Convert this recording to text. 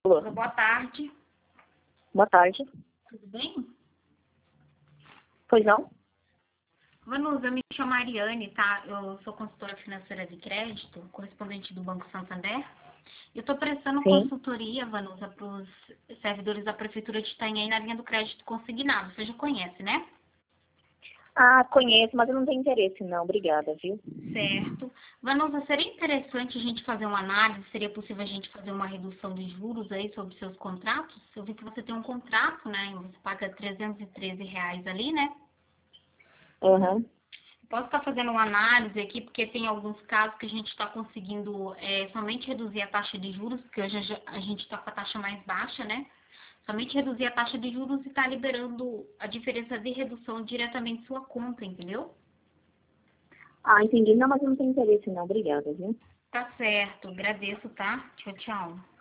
Alô? Boa tarde. Boa tarde. Tudo bem? Pois não? Vanusa, eu me chamo Ariane, tá? Eu sou consultora financeira de crédito, correspondente do Banco Santander. Eu estou prestando Sim. consultoria, Vanusa, para os servidores da Prefeitura de Itanhaém na linha do crédito consignado. Você já conhece, né? Ah, conheço, mas eu não tenho interesse não. Obrigada, viu? Certo. Vanusa, seria interessante a gente fazer uma análise? Seria possível a gente fazer uma redução de juros aí sobre seus contratos? Eu vi que você tem um contrato, né? Você paga R$ 313 ali, né? Aham. Posso estar fazendo uma análise aqui, porque tem alguns casos que a gente está conseguindo somente reduzir a taxa de juros, porque hoje a gente está com a taxa mais baixa, né? Somente reduzir a taxa de juros e está liberando a diferença de redução diretamente em sua conta, entendeu? Ah, entendi. Não, mas eu não tenho interesse não. Obrigada, viu? Tá certo, agradeço, tá? Tchau, tchau.